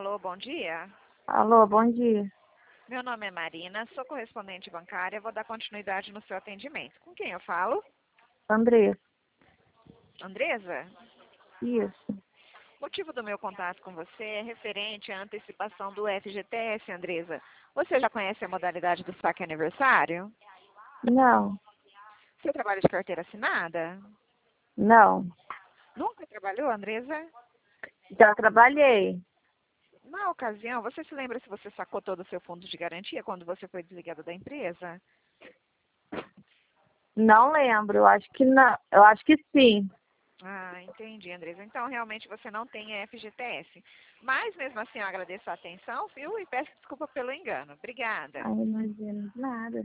Alô, bom dia. Alô, bom dia. Meu nome é Marina, sou correspondente bancária, vou dar continuidade no seu atendimento. Com quem eu falo? Andressa. Andresa? Isso. O motivo do meu contato com você é referente à antecipação do FGTS, Andresa. Você já conhece a modalidade do saque aniversário? Não, Você trabalha de carteira assinada? não. Nunca trabalhou, Andresa? Já trabalhei. Na ocasião, você se lembra se você sacou todo o seu fundo de garantia quando você foi desligado da empresa? Não lembro, eu acho que não. Eu acho que sim. Ah, entendi, Andresa. Então, realmente você não tem FGTS. Mas, mesmo assim, eu agradeço a atenção, viu? E peço desculpa pelo engano. Obrigada. Ai, imagina, nada.